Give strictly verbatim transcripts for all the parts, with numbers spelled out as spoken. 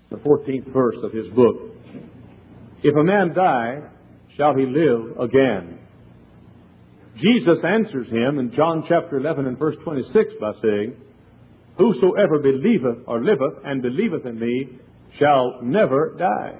the fourteenth verse of his book. If a man die, shall he live again? Jesus answers him in John chapter eleven and verse twenty-six by saying, whosoever believeth or liveth and believeth in me shall never die.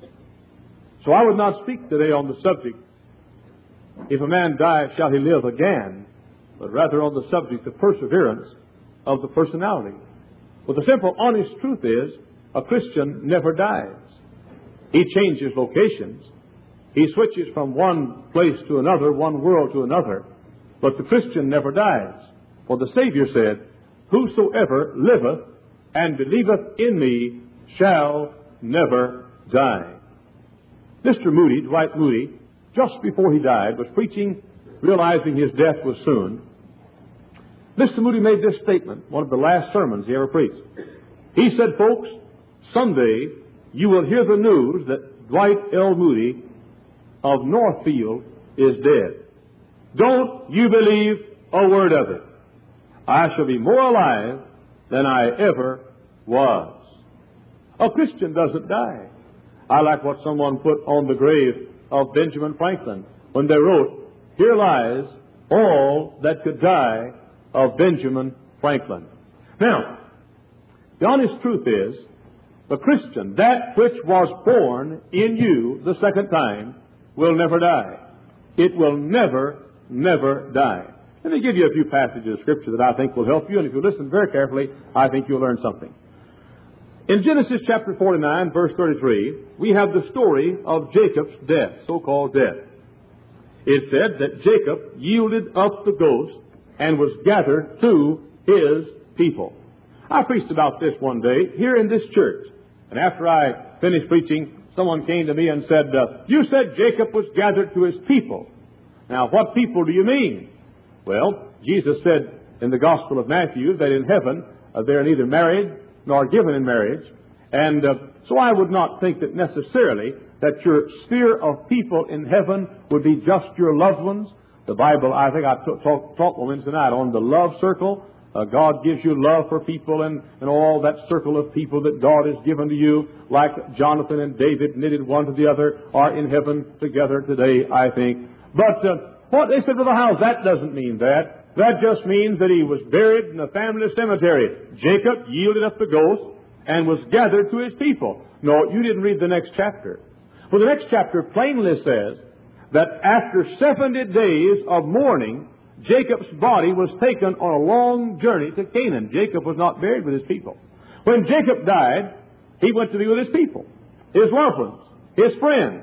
So I would not speak today on the subject, if a man die, shall he live again, but rather on the subject of perseverance of the personality. Well, the simple, honest truth is, a Christian never dies. He changes locations. He switches from one place to another, one world to another. But the Christian never dies. For the Savior said, whosoever liveth and believeth in me shall never die. Mister Moody, Dwight Moody, just before he died, was preaching, realizing his death was soon. Mister Moody made this statement, one of the last sermons he ever preached. He said, folks, someday you will hear the news that Dwight L. Moody of Northfield is dead. Don't you believe a word of it. I shall be more alive than I ever was. A Christian doesn't die. I like what someone put on the grave of Benjamin Franklin when they wrote, here lies all that could die of Benjamin Franklin. Now, the honest truth is, the Christian, that which was born in you the second time, will never die. It will never, never die. Let me give you a few passages of Scripture that I think will help you, and if you listen very carefully, I think you'll learn something. In Genesis chapter forty-nine, verse thirty-three, we have the story of Jacob's death, so-called death. It said that Jacob yielded up the ghost and was gathered to his people. I preached about this one day here in this church. And after I finished preaching, someone came to me and said, uh, you said Jacob was gathered to his people. Now, what people do you mean? Well, Jesus said in the Gospel of Matthew that in heaven uh, they are neither married nor given in marriage. And uh, so I would not think that necessarily that your sphere of people in heaven would be just your loved ones. The Bible, I think I t- talked talk Wednesday night on the love circle. Uh, God gives you love for people and, and all that circle of people that God has given to you, like Jonathan and David knitted one to the other, are in heaven together today, I think. But uh, what they said, Brother Howes, that doesn't mean that. That just means that he was buried in the family cemetery. Jacob yielded up the ghost and was gathered to his people. No, you didn't read the next chapter. For the next chapter plainly says that after seventy days of mourning, Jacob's body was taken on a long journey to Canaan. Jacob was not buried with his people. When Jacob died, he went to be with his people, his loved ones, his friends.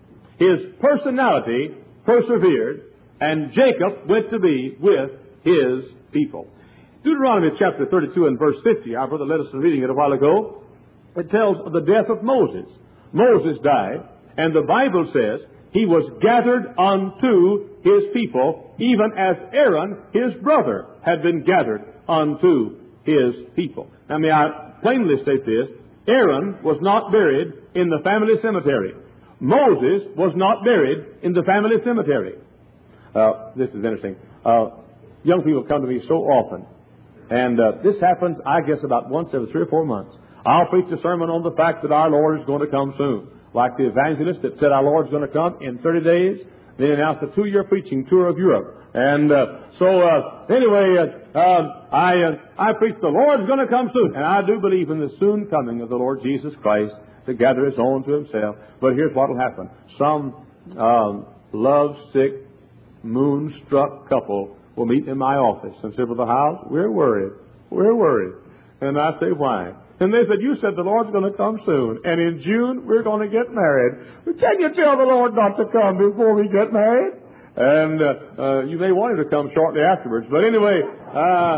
His personality persevered, and Jacob went to be with his people. Deuteronomy chapter thirty-two and verse fifty, our brother Ledison reading it a while ago, it tells of the death of Moses. Moses died, and the Bible says he was gathered unto his people, even as Aaron, his brother, had been gathered unto his people. Now, may I plainly state this? Aaron was not buried in the family cemetery. Moses was not buried in the family cemetery. Uh, this is interesting. Uh, young people come to me so often, and uh, this happens, I guess, about once every three or four months. I'll preach a sermon on the fact that our Lord is going to come soon. Like the evangelist that said our Lord's going to come in thirty days. They announced a two-year preaching tour of Europe. And uh, so, uh, anyway, uh, uh, I uh, I preach the Lord's going to come soon. And I do believe in the soon coming of the Lord Jesus Christ to gather his own to himself. But here's what will happen. Some um, love-sick, moon-struck couple will meet in my office and say, Brother Howes, we're worried. We're worried. And I say, why? And they said, you said the Lord's going to come soon. And in June, we're going to get married. But can you tell the Lord not to come before we get married? And uh, uh, you may want him to come shortly afterwards. But anyway, uh,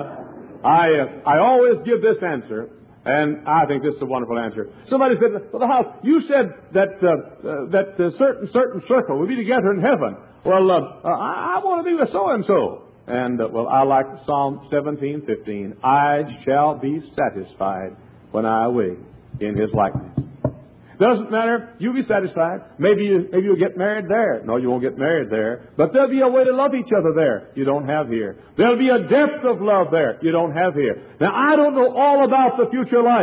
I uh, I always give this answer, and I think this is a wonderful answer. Somebody said, well, the house, you said that uh, uh, that uh, certain certain circle will be together in heaven. Well, uh, uh, I, I want to be with so-and-so. And, uh, well, I like Psalm seventeen fifteen. I shall be satisfied when I awake in his likeness. Doesn't matter. You'll be satisfied. Maybe, you, maybe you'll get married there. No, you won't get married there. But there'll be a way to love each other there you don't have here. There'll be a depth of love there you don't have here. Now, I don't know all about the future life.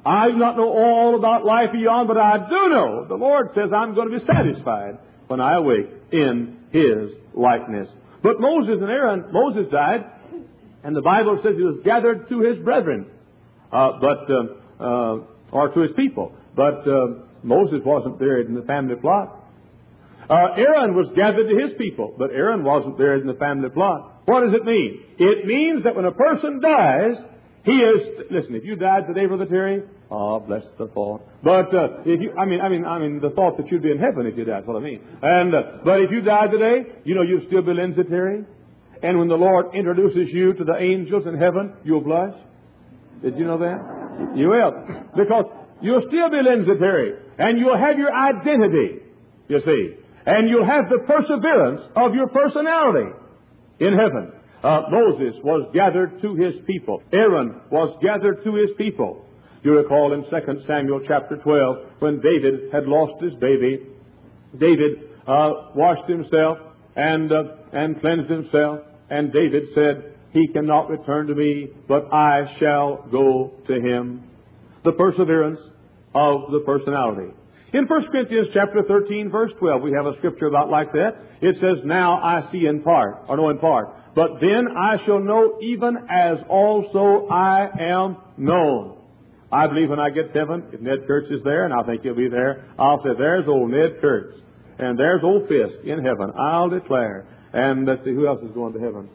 I do not know all about life beyond, but I do know the Lord says I'm going to be satisfied when I awake in His likeness. But Moses and Aaron, Moses died, and the Bible says he was gathered to his brethren, uh, but uh, uh, or to his people. But uh, Moses wasn't buried in the family plot. Uh, Aaron was gathered to his people, but Aaron wasn't buried in the family plot. What does it mean? It means that when a person dies, he is. Listen, if you died today, Brother Terry, oh, bless the thought. But uh, if you, I mean, I mean, I mean, the thought that you'd be in heaven if you died. That's what I mean. And uh, but if you died today, you know, you'd still be Lindsay Terry. And when the Lord introduces you to the angels in heaven, you'll blush. Did you know that? You will, because you'll still be Lindsay Terry, and you'll have your identity. You see. And you'll have the perseverance of your personality in heaven. Uh, Moses was gathered to his people. Aaron was gathered to his people. You recall in Second Samuel chapter twelve, when David had lost his baby, David uh, washed himself and uh, and cleansed himself, and David said, "He cannot return to me, but I shall go to him." The perseverance of the personality. In First Corinthians chapter thirteen, verse twelve, we have a scripture about like that. It says, "Now I see in part," or know in part, "but then I shall know even as also I am known." I believe when I get to heaven, if Ned Kurtz is there, and I think he'll be there, I'll say, "There's old Ned Kurtz, and there's old Fisk in heaven, I'll declare." And let's see, who else is going to heaven?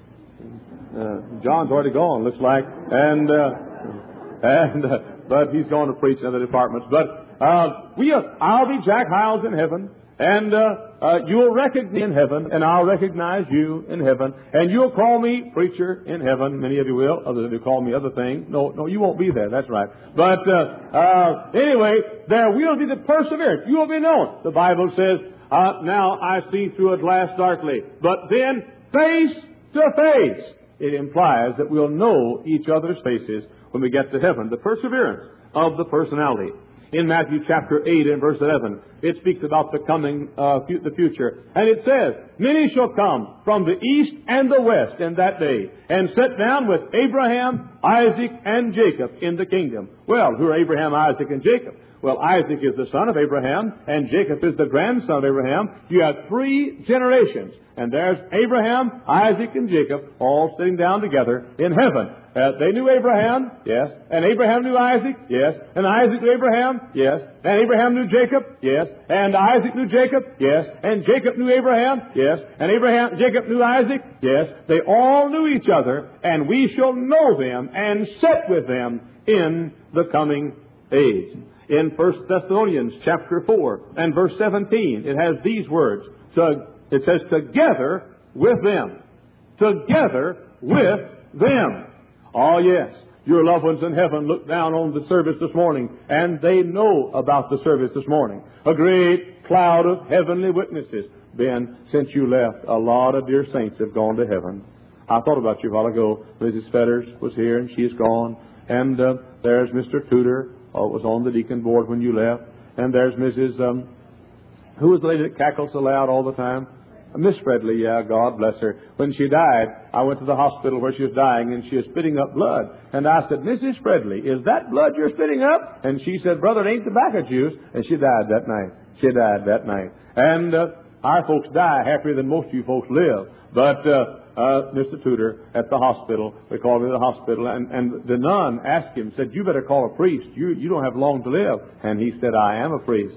Uh, John's already gone, looks like, and uh, and uh, but he's going to preach in other departments. But Uh, we are, I'll be Jack Hiles in heaven, and uh, uh, you'll recognize me in heaven, and I'll recognize you in heaven, and you'll call me preacher in heaven. Many of you will. Others of you call me other things. No, no, you won't be there. That's right. But uh, uh, anyway, there will be the perseverance. You will be known. The Bible says, uh, "Now I see through a glass darkly, but then face to face." It implies that we'll know each other's faces when we get to heaven. The perseverance of the personality. In Matthew chapter eight and verse eleven, it speaks about the coming, uh, fu- the future. And it says, "Many shall come from the east and the west in that day, and sit down with Abraham, Isaac, and Jacob in the kingdom." Well, who are Abraham, Isaac, and Jacob? Well, Isaac is the son of Abraham, and Jacob is the grandson of Abraham. You have three generations. And there's Abraham, Isaac, and Jacob all sitting down together in heaven. Uh, they knew Abraham, yes. And Abraham knew Isaac, yes. And Isaac knew Abraham, yes. And Abraham knew Jacob, yes. And Isaac knew Jacob, yes. And Jacob knew Abraham, yes. And Abraham, Jacob knew Isaac, yes. They all knew each other, and we shall know them and sit with them in the coming age. In First Thessalonians chapter four and verse seventeen, it has these words. So it says, "Together with them." Together with them. Oh, yes. Your loved ones in heaven look down on the service this morning, and they know about the service this morning. A great cloud of heavenly witnesses. Ben, since you left, a lot of dear saints have gone to heaven. I thought about you a while ago. Missus Fetters was here, and she's gone. And uh, there's Mister Tudor, uh, was on the deacon board when you left. And there's Missus Um, who was the lady that cackles so loud all the time? Miss Fredley, yeah, God bless her. When she died, I went to the hospital where she was dying, and she was spitting up blood. And I said, "Missus Fredley, is that blood you're spitting up?" And she said, "Brother, it ain't tobacco juice." And she died that night. She died that night. And uh, our folks die happier than most of you folks live. But uh, uh, Mister Tudor at the hospital, they called me to the hospital, and, and the nun asked him, said, "You better call a priest. You, you don't have long to live." And he said, "I am a priest.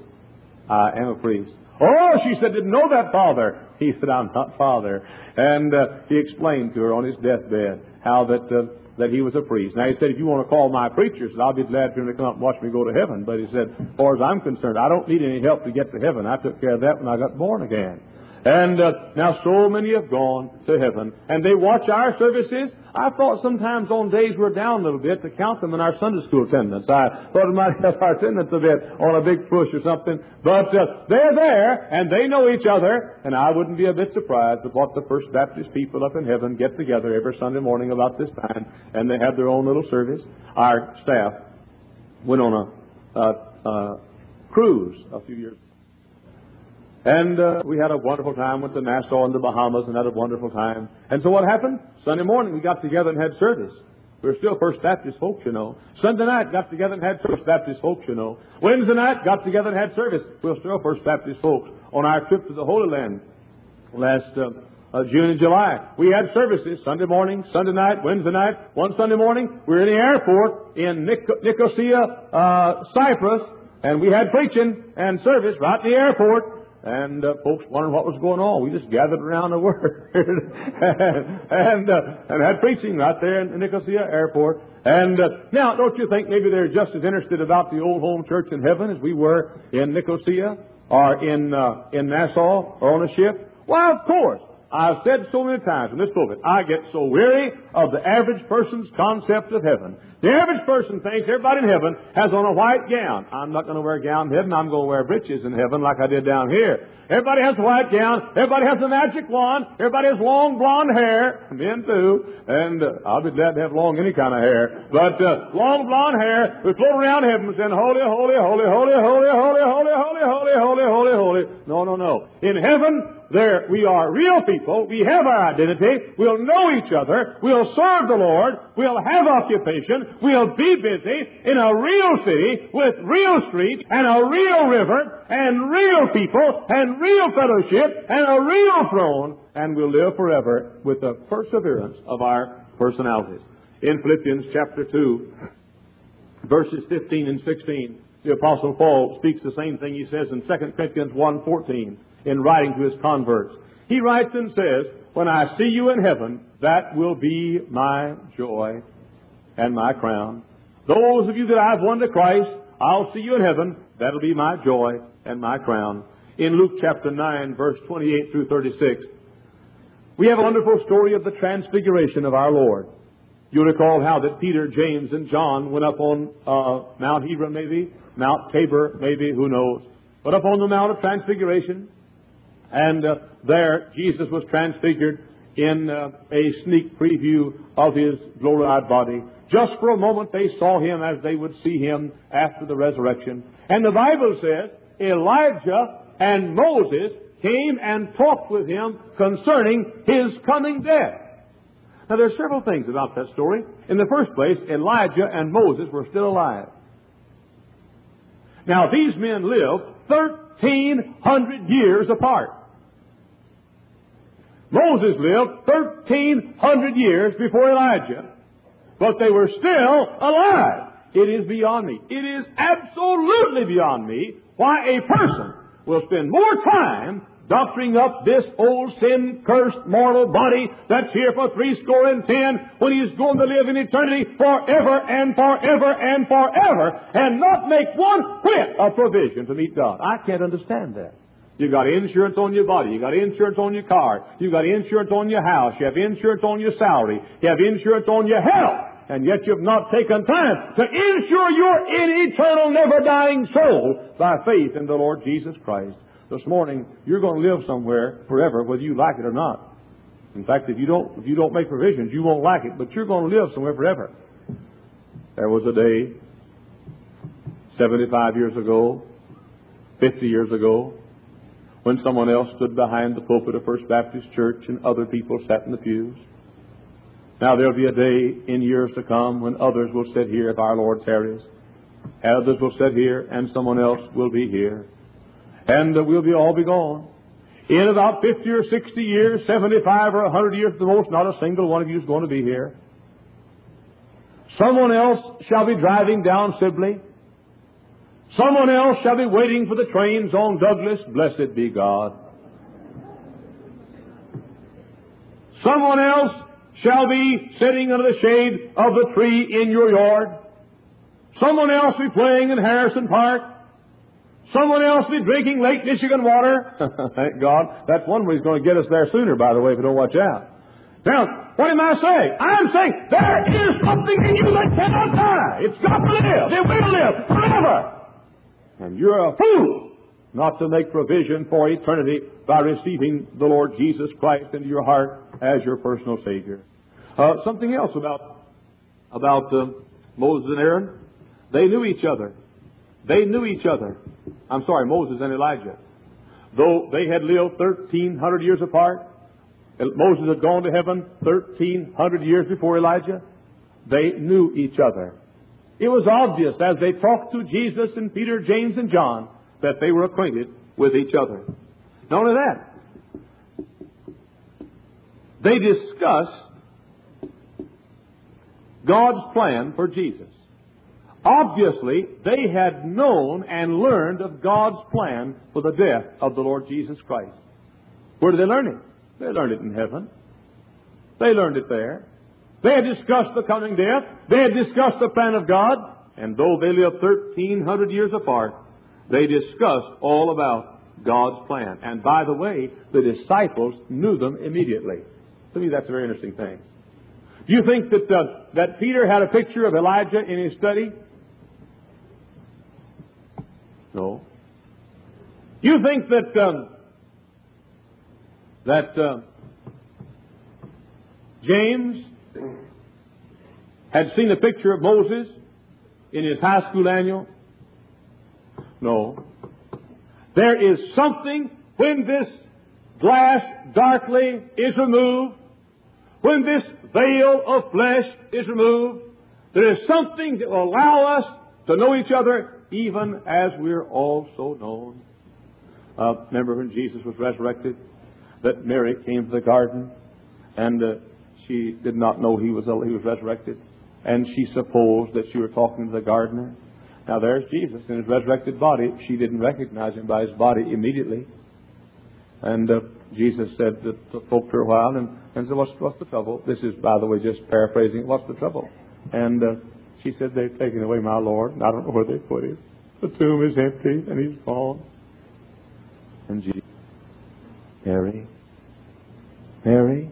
I am a priest." "Oh," she said, "didn't know that, Father." He said, "I'm not Father." And uh, he explained to her on his deathbed how that uh, that he was a priest. Now he said, "If you want to call my preacher," he said, "I'll be glad for him to come up and watch me go to heaven." But he said, "As far as I'm concerned, I don't need any help to get to heaven. I took care of that when I got born again." And uh, now so many have gone to heaven, and they watch our services. I thought sometimes on days we're down a little bit to count them in our Sunday school attendance. I thought it might help our attendance a bit on a big push or something. But uh, they're there, and they know each other, and I wouldn't be a bit surprised if what the First Baptist people up in heaven get together every Sunday morning about this time, and they have their own little service. Our staff went on a, a, a cruise a few years ago. And uh, we had a wonderful time. Went to Nassau and the Bahamas and had a wonderful time. And so what happened? Sunday morning we got together and had service. We're still First Baptist folks, you know. Sunday night, got together and had First Baptist folks, you know. Wednesday night, got together and had service. We're still First Baptist folks. On our trip to the Holy Land last uh, uh, June and July, we had services Sunday morning, Sunday night, Wednesday night. One Sunday morning, we were in the airport in Nic- Nicosia, uh, Cyprus, and we had preaching and service right in the airport. And uh, folks wondering what was going on. We just gathered around the Word and uh, and had preaching right there in Nicosia Airport. And uh, now, don't you think maybe they're just as interested about the old home church in heaven as we were in Nicosia or in uh, in Nassau or on a ship? Well, of course. I've said so many times in this pulpit, I get so weary of the average person's concept of heaven. The average person thinks everybody in heaven has on a white gown. I'm not going to wear a gown in heaven. I'm going to wear breeches in heaven like I did down here. Everybody has a white gown. Everybody has a magic wand. Everybody has long blonde hair. Men too. And uh, I'll be glad to have long any kind of hair. But uh, long blonde hair. We float around heaven saying, holy, holy, holy, holy, holy, holy, holy, holy, holy, holy, holy, holy. No, no, no. In heaven, there we are real people. We have our identity. We'll know each other. We'll serve the Lord. We'll have occupation. We'll be busy in a real city with real streets and a real river and real people and real fellowship and a real throne. And we'll live forever with the perseverance of our personalities. In Philippians chapter two, verses fifteen and sixteen, the Apostle Paul speaks the same thing he says in Second Corinthians one fourteen. In writing to his converts. He writes and says, when I see you in heaven, that will be my joy and my crown. Those of you that I've won to Christ, I'll see you in heaven. That'll be my joy and my crown. In Luke chapter nine, verse twenty-eight through thirty-six, we have a wonderful story of the transfiguration of our Lord. You'll recall how that Peter, James, and John went up on uh, Mount Hebron maybe, Mount Tabor maybe, who knows, but up on the Mount of Transfiguration. And uh, there, Jesus was transfigured in uh, a sneak preview of His glorified body. Just for a moment, they saw Him as they would see Him after the resurrection. And the Bible says Elijah and Moses came and talked with Him concerning His coming death. Now, there are several things about that story. In the first place, Elijah and Moses were still alive. Now, these men lived thirteen hundred years apart. Moses lived thirteen hundred years before Elijah, but they were still alive. It is beyond me. It is absolutely beyond me why a person will spend more time doctoring up this old sin-cursed mortal body that's here for three score and ten when he's going to live in eternity forever and forever and forever and not make one whit of provision to meet God. I can't understand that. You got insurance on your body. You got insurance on your car. You got insurance on your house. You have insurance on your salary. You have insurance on your health. And yet you've not taken time to insure your eternal, never-dying soul by faith in the Lord Jesus Christ. This morning, you're going to live somewhere forever, whether you like it or not. In fact, if you don't, if you don't make provisions, you won't like it. But you're going to live somewhere forever. There was a day, seventy-five years ago, fifty years ago, when someone else stood behind the pulpit of First Baptist Church and other people sat in the pews. Now there'll be a day in years to come when others will sit here if our Lord tarries. Others will sit here and someone else will be here. And uh, we'll be all be gone. In about fifty or sixty years, seventy-five or one hundred years at the most, not a single one of you is going to be here. Someone else shall be driving down Sibley. Someone else shall be waiting for the trains on Douglas. Blessed be God. Someone else shall be sitting under the shade of the tree in your yard. Someone else will be playing in Harrison Park. Someone else will be drinking Lake Michigan water. Thank God. That's one way He's going to get us there sooner, by the way, if we don't watch out. Now, what am I saying? I'm saying there is something in you that cannot die. It's got to live. It will live forever. And you're a fool not to make provision for eternity by receiving the Lord Jesus Christ into your heart as your personal Savior. Uh, something else about about uh, Moses and Aaron. They knew each other. They knew each other. I'm sorry, Moses and Elijah. Though they had lived thirteen hundred years apart, Moses had gone to heaven thirteen hundred years before Elijah. they knew each other. It was obvious as they talked to Jesus and Peter, James, and John that they were acquainted with each other. Not only that, they discussed God's plan for Jesus. Obviously, they had known and learned of God's plan for the death of the Lord Jesus Christ. Where did they learn it? They learned it in heaven. They learned it there. They had discussed the coming death. They had discussed the plan of God. And though they lived thirteen hundred years apart, they discussed all about God's plan. And by the way, the disciples knew them immediately. To me, that's a very interesting thing. Do you think that uh, that Peter had a picture of Elijah in his study? No. You think that um, that uh, James had seen a picture of Moses in his high school annual? No. There is something when this glass darkly is removed, when this veil of flesh is removed, there is something that will allow us to know each other even as we're also known. Uh, remember when Jesus was resurrected, that Mary came to the garden, and uh, she did not know he was he was resurrected, and she supposed that she were talking to the gardener. Now there's Jesus in his resurrected body. She didn't recognize him by his body immediately. And uh, Jesus said to, to folk for a while, and, and said, what's, what's the trouble? This is, by the way, just paraphrasing. What's the trouble? And uh, she said, they've taken away my Lord, and I don't know where they put him. The tomb is empty, and he's gone. And Jesus, Mary, Mary,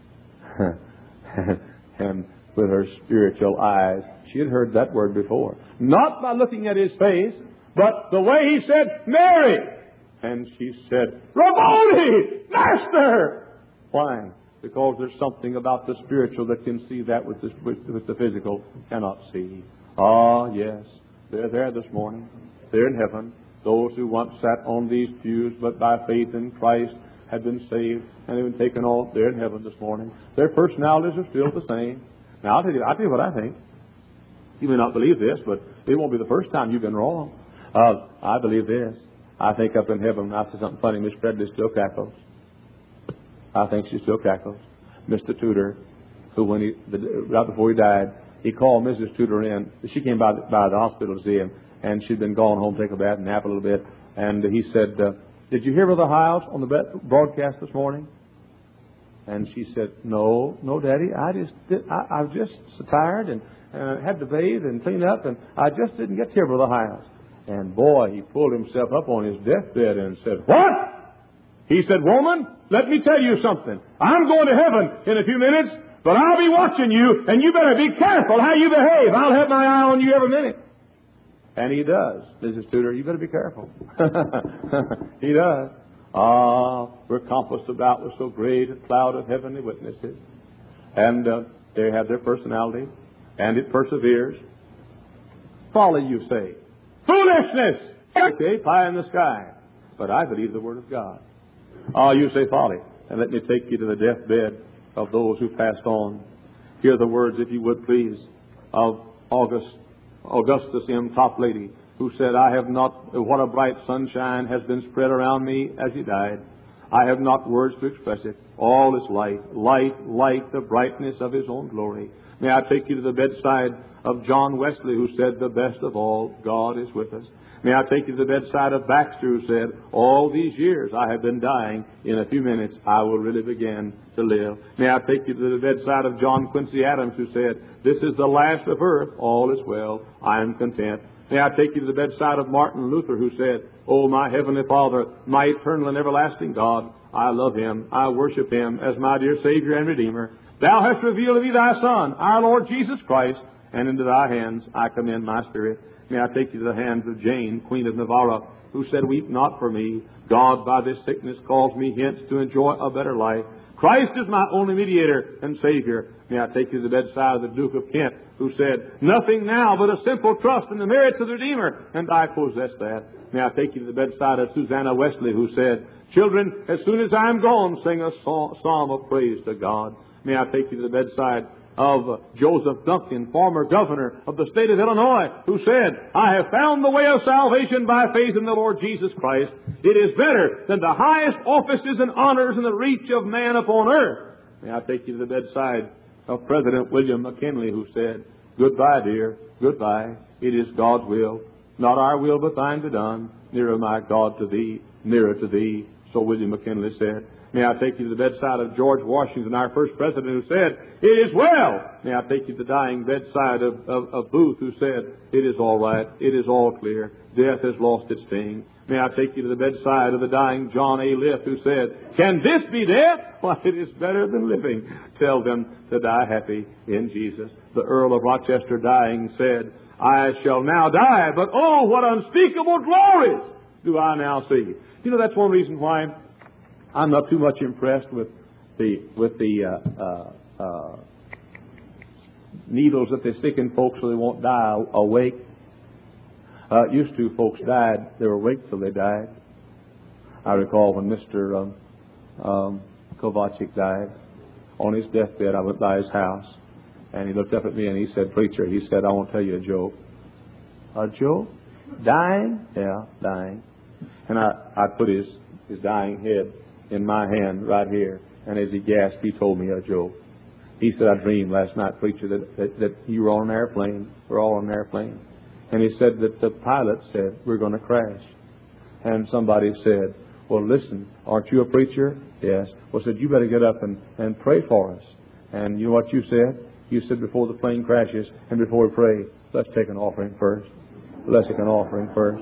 and with her spiritual eyes, she had heard that word before. Not by looking at his face, but the way he said, Mary! And she said, Rabboni! Master! Why? Because there's something about the spiritual that can see that with the, with, with the physical cannot see. Ah, yes. They're there this morning. They're in heaven. Those who once sat on these pews, but by faith in Christ had been saved and have been taken off. They're in heaven this morning. Their personalities are still the same. Now, I'll tell you, I'll tell you what I think. You may not believe this, but it won't be the first time you've been wrong. Uh, I believe this. I think up in heaven, I say something funny, Miss Predley still cackles. I think she still cackles. Mister Tudor, who when he, the, right before he died, he called Missus Tudor in. She came by the, by the hospital to see him, and she'd been gone home, take a bath, and nap a little bit. And he said, uh, did you hear Brother Hiles on the broadcast this morning? And she said, no, no, Daddy, I just, did, I, I was just so tired and uh, had to bathe and clean up, and I just didn't get to hear Brother Hiles. And boy, he pulled himself up on his deathbed and said, what? He said, woman, let me tell you something. I'm going to heaven in a few minutes, but I'll be watching you, and you better be careful how you behave. I'll have my eye on you every minute. And he does. Missus Tudor, you better be careful. He does. Ah, we're compassed about with so great a cloud of heavenly witnesses. And uh, they have their personality, and it perseveres. Folly, you say. Foolishness! Okay, pie in the sky. But I believe the Word of God. Ah, you say folly. And let me take you to the deathbed of those who passed on. Hear the words, if you would please, of August, Augustus M. Toplady, who said, I have not, what a bright sunshine has been spread around me as he died. I have not words to express it. All is light, light, light, the brightness of his own glory. May I take you to the bedside of John Wesley, who said, the best of all, God is with us. May I take you to the bedside of Baxter, who said, all these years I have been dying. In a few minutes I will really begin to live. May I take you to the bedside of John Quincy Adams, who said, this is the last of earth. All is well. I am content. May I take you to the bedside of Martin Luther, who said, oh, my heavenly Father, my eternal and everlasting God, I love him. I worship him as my dear Savior and Redeemer. Thou hast revealed to me thy Son, our Lord Jesus Christ, and into thy hands I commend my spirit. May I take you to the hands of Jane, Queen of Navarre, who said, weep not for me. God by this sickness calls me hence to enjoy a better life. Christ is my only mediator and Savior. May I take you to the bedside of the Duke of Kent, who said, nothing now but a simple trust in the merits of the Redeemer, and I possess that. May I take you to the bedside of Susanna Wesley, who said, children, as soon as I am gone, sing a psalm of praise to God. May I take you to the bedside of Joseph Duncan, former governor of the state of Illinois, who said, I have found the way of salvation by faith in the Lord Jesus Christ. It is better than the highest offices and honors in the reach of man upon earth. May I take you to the bedside of President William McKinley, who said, goodbye, dear, goodbye. It is God's will, not our will, but thine be done. Nearer, my God, to thee, nearer to thee. So William McKinley said. May I take you to the bedside of George Washington, our first president, who said, it is well. May I take you to the dying bedside of, of, of Booth, who said, it is all right, it is all clear. Death has lost its sting. May I take you to the bedside of the dying John A. Liff, who said, can this be death? Why, it is better than living. Tell them to die happy in Jesus. The Earl of Rochester, dying, said, I shall now die, but oh, what unspeakable glories do I now see. You know, that's one reason why I'm not too much impressed with the with the uh, uh, uh, needles that they stick in folks so they won't die awake. Uh, used to, folks died, they were awake till they died. I recall when Mister Um, um, Kovacic died, on his deathbed, I went by his house, and he looked up at me and he said, preacher, he said, I want to tell you a joke. A joke? Dying? Yeah, dying. And I, I put his, his dying head in my hand right here, and as he gasped, he told me a joke. He said, I dreamed last night, preacher, that, that, that you were on an airplane. We're all on an airplane. And he said that the pilot said, we're going to crash. And somebody said, well, listen, aren't you a preacher? Yes. Well, said, you better get up and, and pray for us. And you know what you said? You said, before the plane crashes and before we pray, let's take an offering first. Let's take an offering first.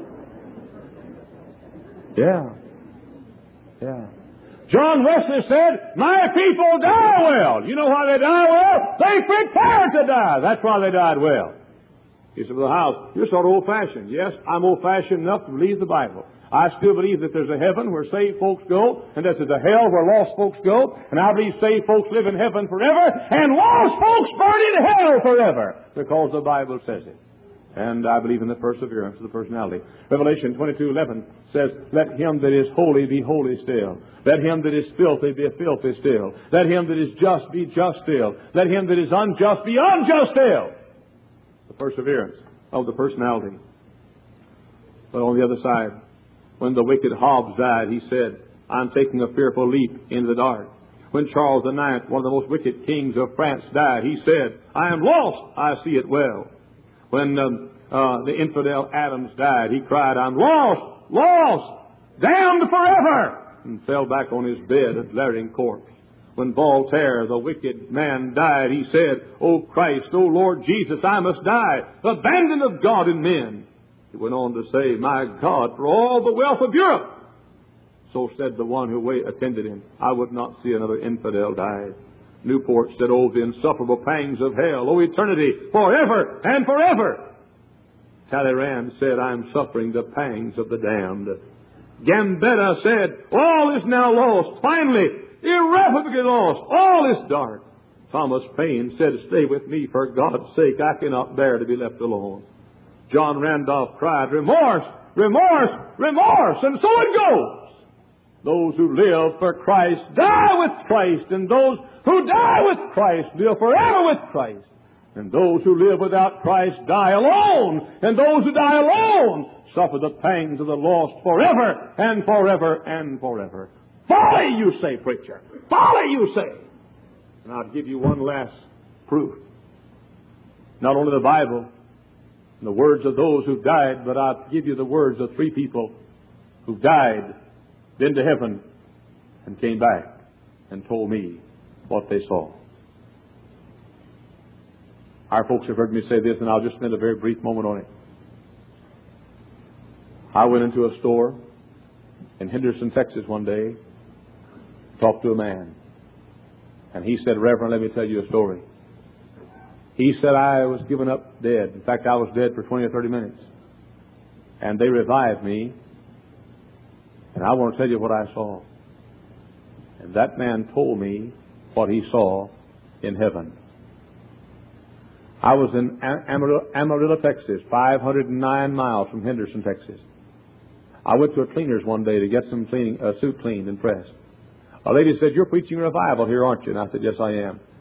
Yeah. Yeah. John Wesley said, my people die well. You know why they die well? They prepared to die. That's why they died well. He said, well, how? You're sort of old-fashioned. Yes, I'm old-fashioned enough to believe the Bible. I still believe that there's a heaven where saved folks go, and that there's a hell where lost folks go, and I believe saved folks live in heaven forever, and lost folks burn in hell forever, because the Bible says it. And I believe in the perseverance of the personality. Revelation twenty-two eleven says, let him that is holy be holy still. Let him that is filthy be filthy still. Let him that is just be just still. Let him that is unjust be unjust still. The perseverance of the personality. But on the other side, when the wicked Hobbes died, he said, I'm taking a fearful leap into the dark. When Charles the Ninth, one of the most wicked kings of France, died, he said, I am lost, I see it well. When um, uh, the infidel Adams died, he cried, I'm lost, lost, damned forever, and fell back on his bed a glaring corpse. When Voltaire, the wicked man, died, he said, O Christ, O Lord Jesus, I must die, abandoned of God and men. He went on to say, my God, for all the wealth of Europe. So said the one who attended him, I would not see another infidel die. Newport said, oh, the insufferable pangs of hell, oh, eternity, forever and forever. Talleyrand said, I am suffering the pangs of the damned. Gambetta said, all is now lost, finally, irrevocably lost, all is dark. Thomas Paine said, stay with me for God's sake, I cannot bear to be left alone. John Randolph cried, remorse, remorse, remorse, and so it goes. Those who live for Christ die with Christ, and those who die with Christ live forever with Christ. And those who live without Christ die alone, and those who die alone suffer the pangs of the lost forever and forever and forever. Folly, you say, preacher. Folly, you say. And I'll give you one last proof. Not only the Bible, and the words of those who died, but I'll give you the words of three people who died, been to heaven, and came back and told me what they saw. Our folks have heard me say this, and I'll just spend a very brief moment on it. I went into a store in Henderson, Texas one day, talked to a man, and he said, Reverend, let me tell you a story. He said, I was given up dead. In fact, I was dead for twenty or thirty minutes. And they revived me. And I want to tell you what I saw. And that man told me what he saw in heaven. I was in Amarillo, Amarillo, Texas, five hundred nine miles from Henderson, Texas. I went to a cleaner's one day to get some cleaning, a suit cleaned and pressed. A lady said, you're preaching revival here, aren't you? And I said, yes, I am.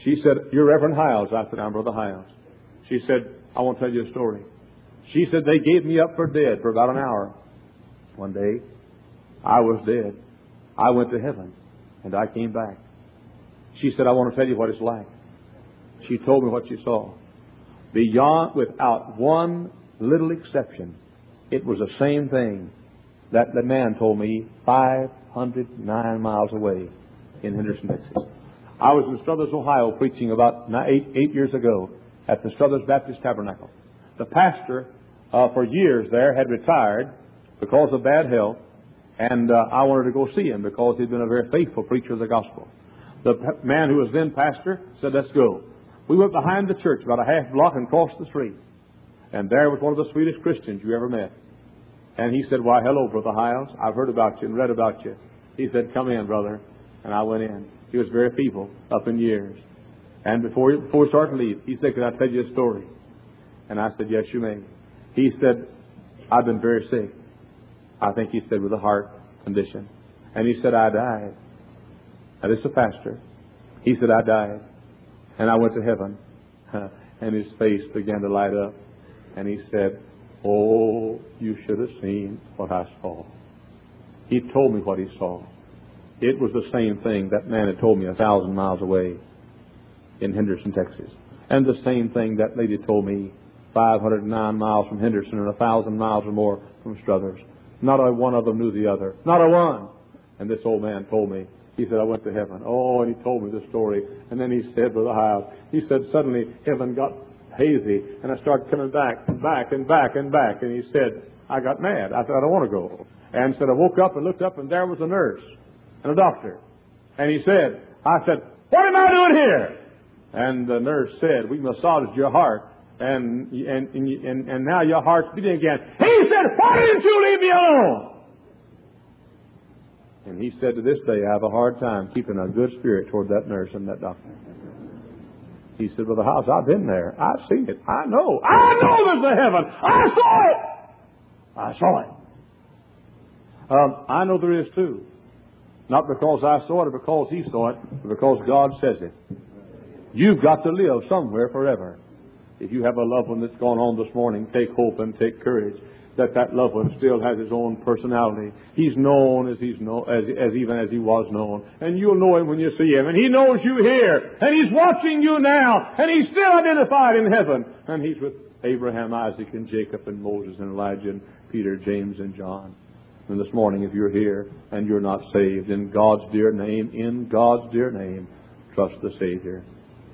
She said, "You're Reverend Hiles." I said, "I'm Brother Hiles." She said, "I want to tell you a story." She said, "They gave me up for dead for about an hour. One day, I was dead. I went to heaven, and I came back." She said, "I want to tell you what it's like." She told me what she saw. Beyond, without one little exception, it was the same thing that the man told me five hundred nine miles away in Henderson, Texas. I was in Struthers, Ohio, preaching about eight, eight years ago at the Struthers Baptist Tabernacle. The pastor uh, for years there had retired because of bad health, and uh, I wanted to go see him because he'd been a very faithful preacher of the gospel. The p- man who was then pastor said, "Let's go." We went behind the church about a half block and crossed the street. And there was one of the sweetest Christians you ever met. And he said, "Why, hello, Brother Hiles. I've heard about you and read about you." He said, "Come in, brother." And I went in. He was very feeble, up in years. And before, before we started to leave, he said, "Could I tell you a story?" And I said, "Yes, you may." He said, "I've been very sick." I think he said with a heart condition. And he said, "I died." Now, this is a pastor. He said, "I died. And I went to heaven." And his face began to light up. And he said, "Oh, you should have seen what I saw." He told me what he saw. It was the same thing that man had told me a thousand miles away in Henderson, Texas. And the same thing that lady told me five hundred nine miles from Henderson and a thousand miles or more from Struthers. Not a one of them knew the other. Not a one. And this old man told me. He said, "I went to heaven." Oh, and he told me the story. And then he said, Brother Hiles, he said, suddenly heaven got hazy. And I started coming back and back and back and back. And he said, I got mad. I said, "I don't want to go." And said, I woke up and looked up, and there was a nurse and a doctor. And he said, I said, "What am I doing here?" And the nurse said, "We massaged your heart. And, and, and, and now your heart's beating again." He said, "Why didn't you leave me alone?" And he said, to this day, I have a hard time keeping a good spirit toward that nurse and that doctor. He said, "Brother Hiles, I've been there. I've seen it. I know. I know there's a heaven. I saw it. I saw it." Um, I know there is too. Not because I saw it or because he saw it, but because God says it. You've got to live somewhere forever. If you have a loved one that's gone on this morning, take hope and take courage that that loved one still has his own personality. He's known as he's known, as, as even as he was known. And you'll know him when you see him. And he knows you here. And he's watching you now. And he's still identified in heaven. And he's with Abraham, Isaac, and Jacob, and Moses, and Elijah, and Peter, James, and John. And this morning, if you're here and you're not saved, in God's dear name, in God's dear name, trust the Savior.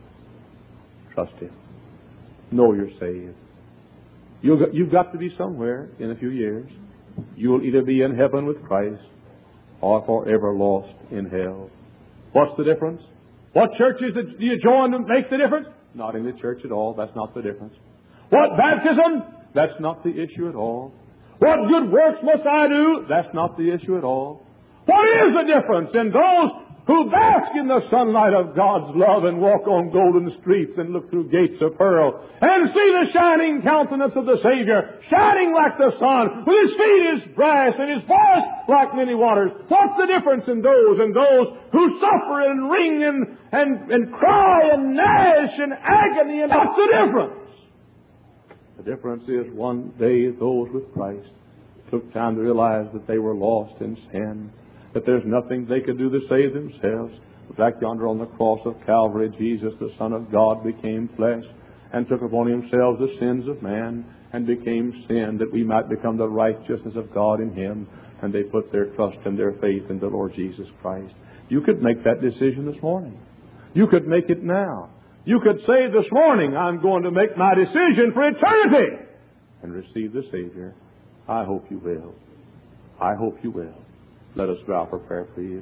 Trust Him. Know you're saved. You'll, you've got to be somewhere in a few years. You'll either be in heaven with Christ or forever lost in hell. What's the difference? What churches do you join that make the difference? Not in the church at all. That's not the difference. What baptism? That's not the issue at all. What good works must I do? That's not the issue at all. What is the difference in those who bask in the sunlight of God's love and walk on golden streets and look through gates of pearl and see the shining countenance of the Savior, shining like the sun, with His feet as brass and His voice like many waters? What's the difference in those and those who suffer and wring and, and, and cry and gnash and agony? And what's the difference? The difference is one day those with Christ took time to realize that they were lost in sin, that there's nothing they could do to save themselves. Back yonder on the cross of Calvary, Jesus, the Son of God, became flesh and took upon Himself the sins of man and became sin that we might become the righteousness of God in Him. And they put their trust and their faith in the Lord Jesus Christ. You could make that decision this morning. You could make it now. You could say this morning, I'm going to make my decision for eternity and receive the Savior. I hope you will. I hope you will. Let us bow for prayer, please.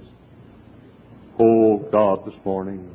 Oh God, this morning,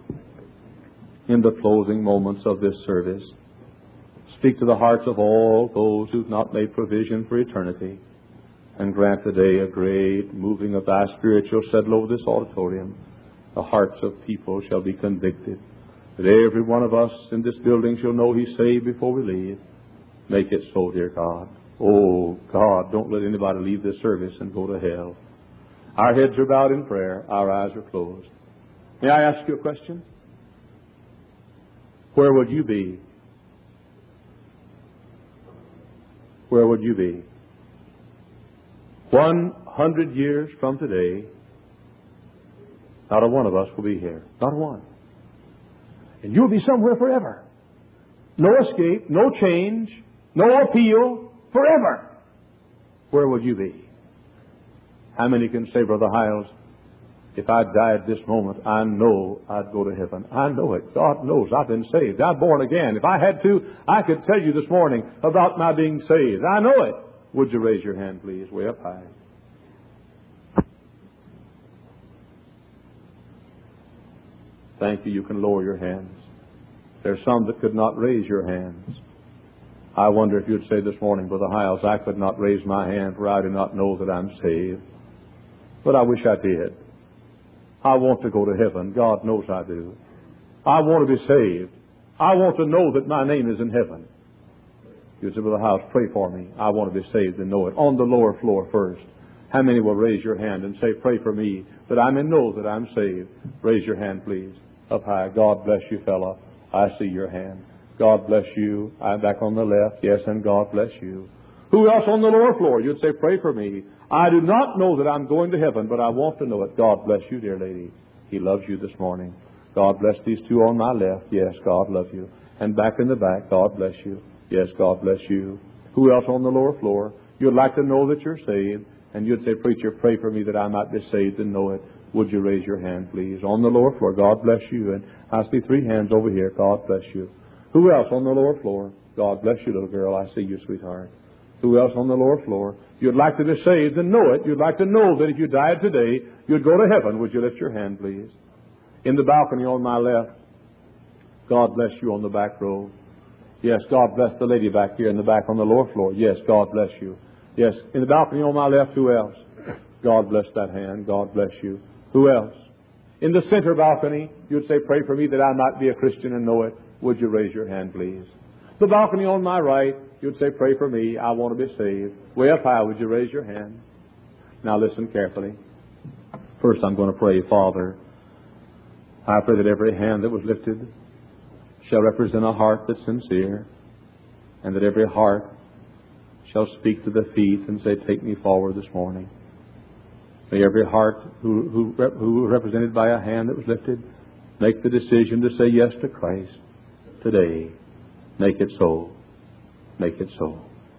in the closing moments of this service, speak to the hearts of all those who've not made provision for eternity, and grant today a great moving of Thy Spirit shall settle over this auditorium. The hearts of people shall be convicted, that every one of us in this building shall know He's saved before we leave. Make it so, dear God. Oh God, don't let anybody leave this service and go to hell. Our heads are bowed in prayer. Our eyes are closed. May I ask you a question? where would you be? Where would you be? One hundred years from today, not a one of us will be here. Not a one. And you'll be somewhere forever. No escape, no change, no appeal, forever. Where would you be? How many can say, Brother Hiles, if I died this moment, I know I'd go to heaven. I know it. God knows I've been saved. I'm born again. If I had to, I could tell you this morning about my being saved. I know it. Would you raise your hand, please, way up high? Thank you. You can lower your hands. There's some that could not raise your hands. I wonder if you'd say this morning, Brother Hiles, I could not raise my hand, for I do not know that I'm saved. But I wish I did. I want to go to heaven. God knows I do. I want to be saved. I want to know that my name is in heaven. You say, Brother Hiles, pray for me. I want to be saved and know it. On the lower floor first. How many will raise your hand and say, pray for me, that I may know that I'm saved? Raise your hand, please. Up high. God bless you, fella. I see your hand. God bless you. I'm back on the left. Yes, and God bless you. Who else on the lower floor? You'd say, pray for me. I do not know that I'm going to heaven, but I want to know it. God bless you, dear lady. He loves you this morning. God bless these two on my left. Yes, God loves you. And back in the back, God bless you. Yes, God bless you. Who else on the lower floor? You'd like to know that you're saved, and you'd say, preacher, pray for me that I might be saved and know it. Would you raise your hand, please? On the lower floor, God bless you. And I see three hands over here. God bless you. Who else on the lower floor? God bless you, little girl. I see you, sweetheart. Who else on the lower floor? You'd like to be saved and know it. You'd like to know that if you died today, you'd go to heaven. Would you lift your hand, please? In the balcony on my left, God bless you on the back row. Yes, God bless the lady back here in the back on the lower floor. Yes, God bless you. Yes, in the balcony on my left, who else? God bless that hand. God bless you. Who else? In the center balcony, you'd say, pray for me that I might be a Christian and know it. Would you raise your hand, please? The balcony on my right, you'd say, pray for me. I want to be saved. Way up high, would you raise your hand? Now listen carefully. First, I'm going to pray, Father, I pray that every hand that was lifted shall represent a heart that's sincere, and that every heart shall speak to the feet and say, take me forward this morning. May every heart who, who, who was represented by a hand that was lifted make the decision to say yes to Christ today. Make it so. Make it so.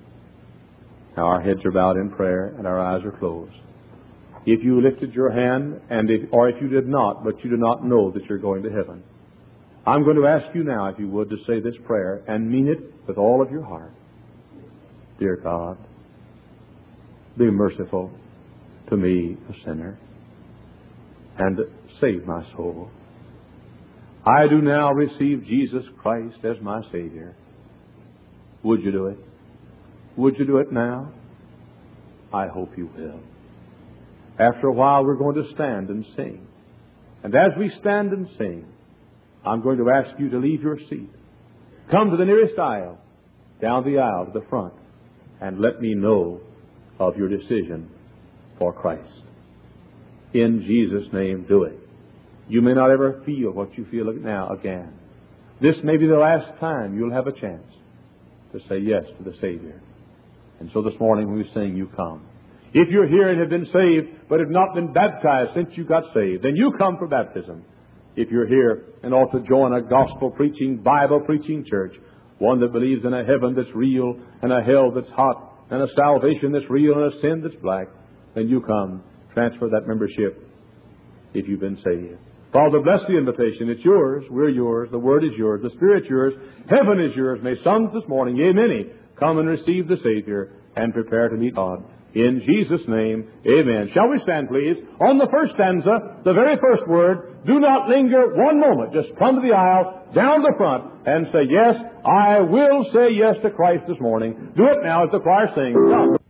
Now our heads are bowed in prayer and our eyes are closed. If you lifted your hand, and if, or if you did not, but you do not know that you're going to heaven, I'm going to ask you now, if you would, to say this prayer and mean it with all of your heart. Dear God, be merciful to me, a sinner, and save my soul. I do now receive Jesus Christ as my Savior. Would you do it? Would you do it now? I hope you will. After a while, we're going to stand and sing. And as we stand and sing, I'm going to ask you to leave your seat. Come to the nearest aisle, down the aisle to the front, and let me know of your decision for Christ. In Jesus' name, do it. You may not ever feel what you feel now again. This may be the last time you'll have a chance to say yes to the Savior. And so this morning when we sing, you come. If you're here and have been saved, but have not been baptized since you got saved, then you come for baptism. If you're here and ought to join a gospel-preaching, Bible-preaching church, one that believes in a heaven that's real and a hell that's hot and a salvation that's real and a sin that's black, then you come. Transfer that membership if you've been saved. Father, bless the invitation. It's yours. We're yours. The Word is yours. The Spirit's yours. Heaven is yours. May some this morning, yea, many, come and receive the Savior and prepare to meet God. In Jesus' name, amen. Shall we stand, please? On the first stanza, the very first word, do not linger one moment. Just come to the aisle, down the front, and say, yes, I will say yes to Christ this morning. Do it now as the choir sings. Come.